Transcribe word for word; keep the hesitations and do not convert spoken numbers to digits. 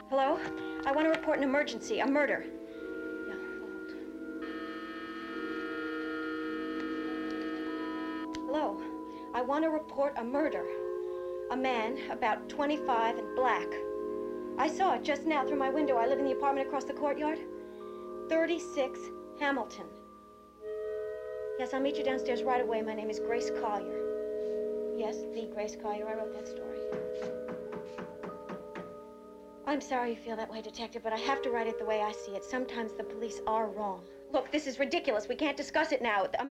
Hello? I want to report an emergency, a murder. Yeah, hold. Hello? I want to report a murder. A man, about twenty-five and black. I saw it just now through my window. I live in the apartment across the courtyard. thirty-six Hamilton. Yes, I'll meet you downstairs right away. My name is Grace Collier. Yes, the Grace Collier. I wrote that story. I'm sorry you feel that way, Detective, but I have to write it the way I see it. Sometimes the police are wrong. Look, this is ridiculous. We can't discuss it now. I'm